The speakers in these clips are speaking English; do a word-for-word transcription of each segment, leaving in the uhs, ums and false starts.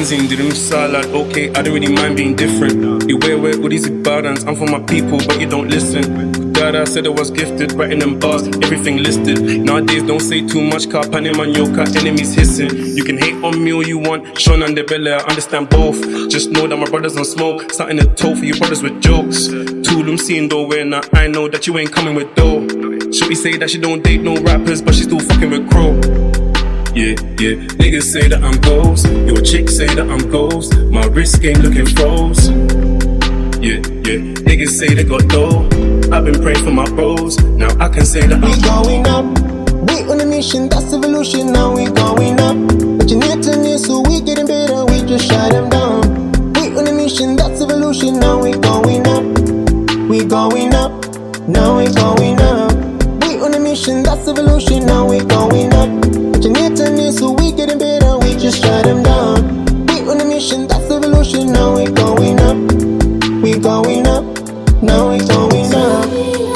benzene, didn't miss salad. Okay, I don't really mind being different. You wear wear all these burdens. I'm for my people, but you don't listen. Dada said I was gifted, writing them bars, everything listed. Nowadays, don't say too much, car panim and yoka, enemies hissing. You can hate on me all you want, Sean and Debele, I understand both. Just know that my brothers don't smoke, starting to toe for you brothers with jokes. Tulum seeing though, when now I know that you ain't coming with dough. Shorty say that she don't date no rappers, but she still fucking with Crow. Yeah, yeah, niggas say that I'm ghost. Your chick say that I'm ghost. My wrist game looking froze. Yeah, yeah, niggas say they got dough. I've been praying for my bros. Now I can say that I'm we going up. We on a mission, that's evolution. Now we going up. But you need to know, so we getting better. We just shut them down. We on a mission, that's evolution. Now we going up. We going up. Now we going up. We on a mission, that's evolution. Now we going up. But you need to know, so we getting better. We just shut them down. We on a mission, that's evolution. Now we going up. We going up. Now we going up.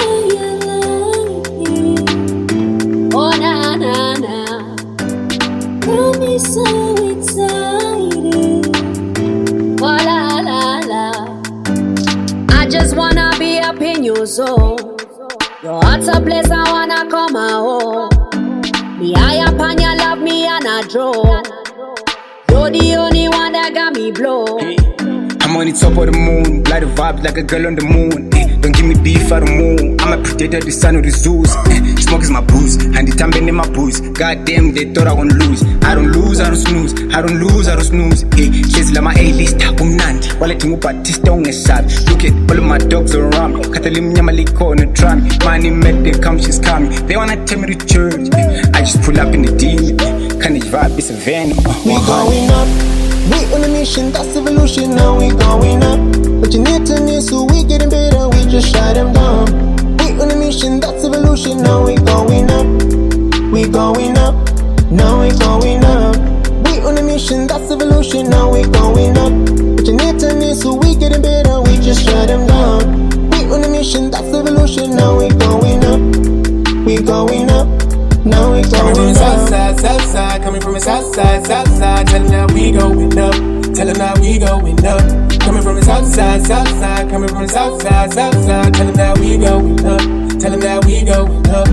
Oh na na na, got me so excited. Oh la la la, I just wanna be up in your soul. Your heart's a place I wanna come home. Me high up and you love me and I draw. You're the only one that got me blow. I'm on the top of the moon, light the vibe like a girl on the moon. Eh, don't give me beef, I don't move. I'm a predator, the son of the zoos. Eh, smoke is my booze, and the time in my booze. Goddamn, they thought I won't lose. I don't lose, I don't snooze. I don't lose, I don't snooze. Eh, she's like my A-list, I'm Nandi. While I think about this, don't get sad. Look at all of my dogs around me. Katalim Yamaliko on the tram. Money met them come, she's coming. They wanna tell me to church. Eh, I just pull up in the D. Can the vibe, it's a van. Oh, we going up. We on a mission, that's evolution, now we going up. But you need to know, so we getting better, we just shut them down. We on a mission, that's evolution, now we going up. We going up, now we going up. We on a mission, that's evolution, now we going up. But you need to know, so we getting better, we just shut them down. We on a mission, that's evolution, now we going up. We going up. Now we coming from the going south up. side, south side, coming from the south side, south side. Tell them that we going up, tell them that we going up. Coming from the south side, south side, coming from the south side, south side. Tell them that we going up, tell them that we going up.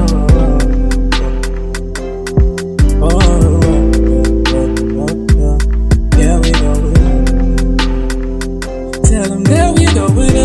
Oh, oh, oh, yeah, we going up. Tell them that we going up.